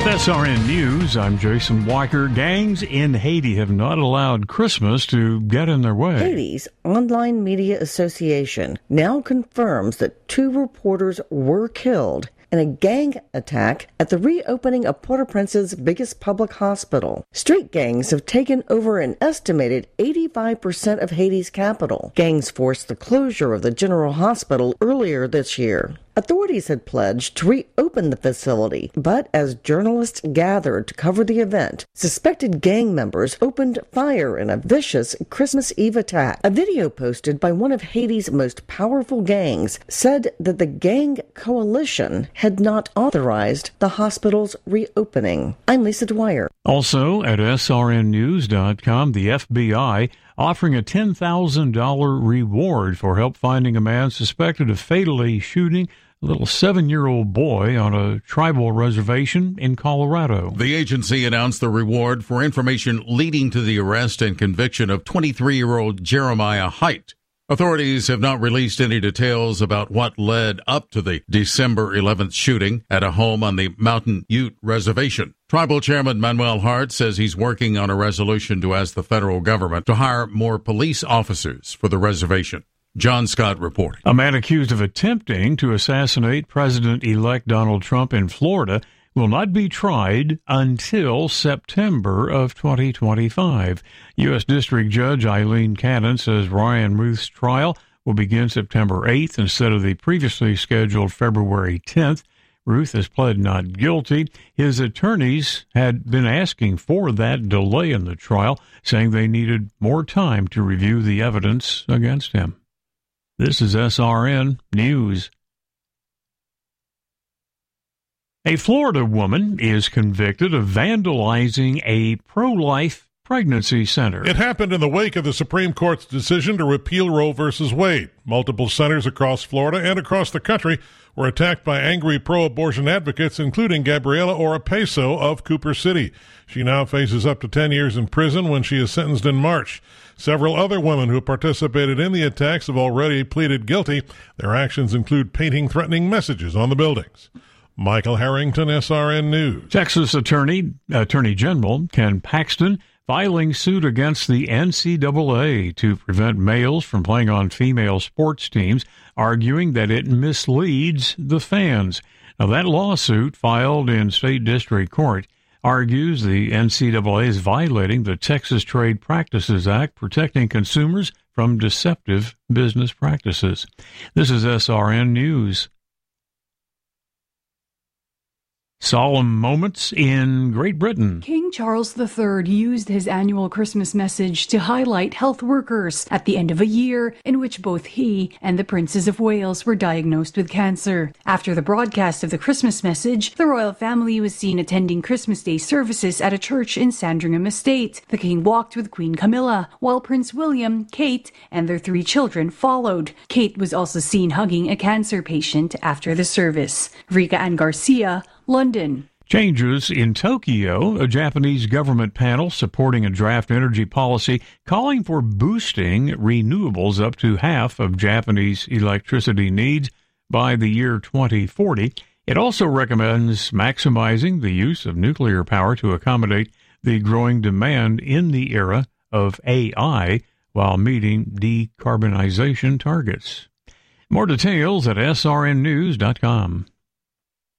SRN News, I'm Jason Weicker. Gangs in Haiti have not allowed Christmas to get in their way. Haiti's Online Media Association now confirms that 2 reporters were killed in a gang attack at the reopening of Port-au-Prince's biggest public hospital. Street gangs have taken over an estimated 85% of Haiti's capital. Gangs forced the closure of the General Hospital earlier this year. Authorities had pledged to reopen the facility, but as journalists gathered to cover the event, suspected gang members opened fire in a vicious Christmas Eve attack. A video posted by one of Haiti's most powerful gangs said that the gang coalition had not authorized the hospital's reopening. I'm Lisa Dwyer. Also at srnnews.com, the FBI offering a $10,000 reward for help finding a man suspected of fatally shooting a little 7-year-old boy on a tribal reservation in Colorado. The agency announced the reward for information leading to the arrest and conviction of 23-year-old Jeremiah Height. Authorities have not released any details about what led up to the December 11th shooting at a home on the Mountain Ute Reservation. Tribal Chairman Manuel Hart says he's working on a resolution to ask the federal government to hire more police officers for the reservation. John Scott reporting. A man accused of attempting to assassinate President-elect Donald Trump in Florida will not be tried until September of 2025. U.S. District Judge Eileen Cannon says Ryan Ruth's trial will begin September 8th instead of the previously scheduled February 10th. Ruth has pled not guilty. His attorneys had been asking for that delay in the trial, saying they needed more time to review the evidence against him. This is SRN News. A Florida woman is convicted of vandalizing a pro-life pregnancy center. It happened in the wake of the Supreme Court's decision to repeal Roe v. Wade. Multiple centers across Florida and across the country were attacked by angry pro-abortion advocates, including Gabriela Oropesa of Cooper City. She now faces up to 10 years in prison when she is sentenced in March. Several other women who participated in the attacks have already pleaded guilty. Their actions include painting threatening messages on the buildings. Michael Harrington, SRN News. Texas Attorney General Ken Paxton filing suit against the NCAA to prevent males from playing on female sports teams, arguing that it misleads the fans. Now, that lawsuit filed in state district court argues the NCAA is violating the Texas Trade Practices Act, protecting consumers from deceptive business practices. This is SRN News. Solemn moments in Great Britain. King Charles III used his annual Christmas message to highlight health workers at the end of a year in which both he and the Princes of Wales were diagnosed with cancer. After the broadcast of the Christmas message, the royal family was seen attending Christmas Day services at a church in Sandringham Estate. The king walked with Queen Camilla, while Prince William, Kate, and their 3 children followed. Kate was also seen hugging a cancer patient after the service. Rika Ann Garcia, London. Changes in Tokyo. A Japanese government panel supporting a draft energy policy calling for boosting renewables up to half of Japanese electricity needs by the year 2040. It also recommends maximizing the use of nuclear power to accommodate the growing demand in the era of AI while meeting decarbonization targets. More details at srnnews.com.